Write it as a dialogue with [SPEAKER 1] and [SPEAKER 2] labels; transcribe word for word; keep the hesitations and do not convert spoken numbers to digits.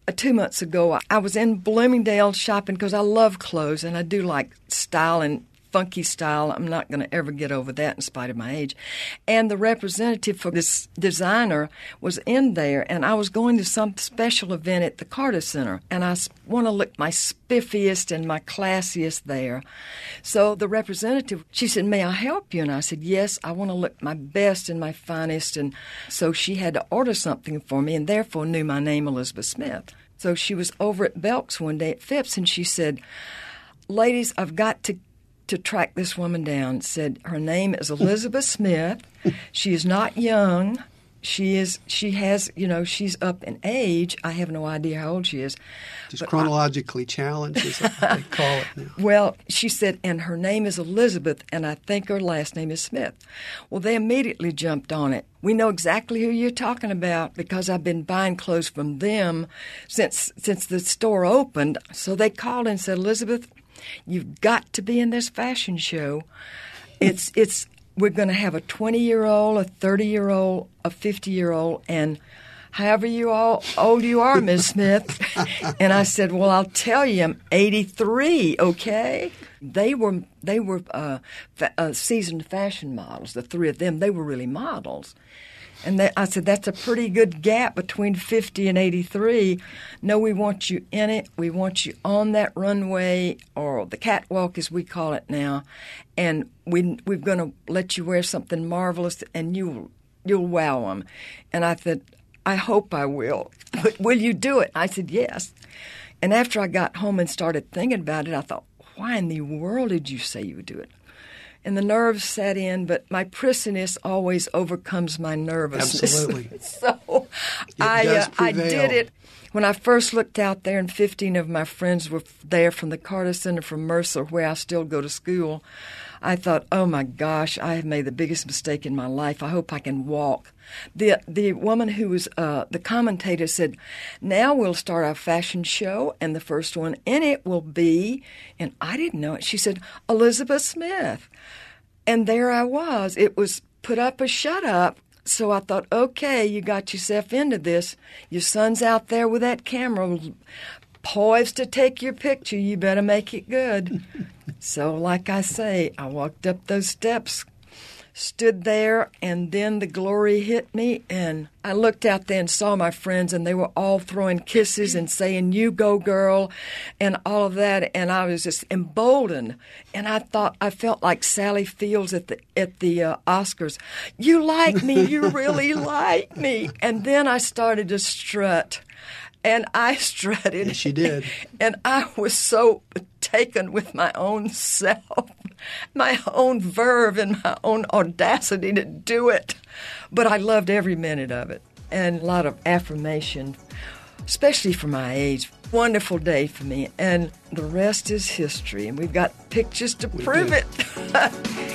[SPEAKER 1] two months ago, I was in Bloomingdale shopping because I love clothes and I do like style and funky style. I'm not going to ever get over that in spite of my age. And the representative for this designer was in there, and I was going to some special event at the Carter Center, and I want to look my spiffiest and my classiest there. So the representative, she said, "May I help you?" And I said, "Yes, I want to look my best and my finest." And so she had to order something for me and therefore knew my name, Elizabeth Smith. So she was over at Belk's one day at Phipps, and she said, "Ladies, I've got to to track this woman down." Said her name is Elizabeth Smith. She is not young. She is. She has. You know, she's up in age. I have no idea how old she is.
[SPEAKER 2] Just chronologically I, challenged, is what they call it now.
[SPEAKER 1] Well, she said, and her name is Elizabeth, and I think her last name is Smith. Well, they immediately jumped on it. We know exactly who you're talking about because I've been buying clothes from them since since the store opened. So they called and said, "Elizabeth, you've got to be in this fashion show. It's it's we're going to have a twenty-year-old, a thirty-year-old, a fifty-year-old, and however you all old you are, Miss Smith." And I said, "Well, I'll tell you, I'm eighty-three. Okay." They were they were uh, fa- uh, seasoned fashion models. The three of them, they were really models. And they, I said, "That's a pretty good gap between fifty and eighty-three. No, we want you in it. We want you on that runway, or the catwalk as we call it now. And we, we're going to let you wear something marvelous, and you'll, you'll wow them." And I said, "I hope I will. But will you do it?" I said, "Yes." And after I got home and started thinking about it, I thought, why in the world did you say you would do it? And the nerves set in, but my prissiness always overcomes my nervousness.
[SPEAKER 2] Absolutely.
[SPEAKER 1] So I, uh, I did it. When I first looked out there, and fifteen of my friends were there from the Carter Center from Mercer, where I still go to school, I thought, oh, my gosh, I have made the biggest mistake in my life. I hope I can walk. The the woman who was uh, the commentator said, "Now we'll start our fashion show, and the first one in it will be," and I didn't know it. She said, "Elizabeth Smith." And there I was. It was put up or shut up. So I thought, okay, you got yourself into this. Your son's out there with that camera poised to take your picture. You better make it good. So like I say, I walked up those steps, stood there, and then the glory hit me, and I looked out there and saw my friends, and they were all throwing kisses and saying, "You go, girl," and all of that, and I was just emboldened. And I thought, I felt like Sally Fields at the at the uh, Oscars. "You like me, you really like me." And then I started to strut. And I strutted.
[SPEAKER 2] Yes, she did.
[SPEAKER 1] And I was so taken with my own self, my own verve and my own audacity to do it. But I loved every minute of it. And a lot of affirmation, especially for my age. Wonderful day for me. And the rest is history. And we've got pictures to
[SPEAKER 2] We
[SPEAKER 1] prove
[SPEAKER 2] do.
[SPEAKER 1] it.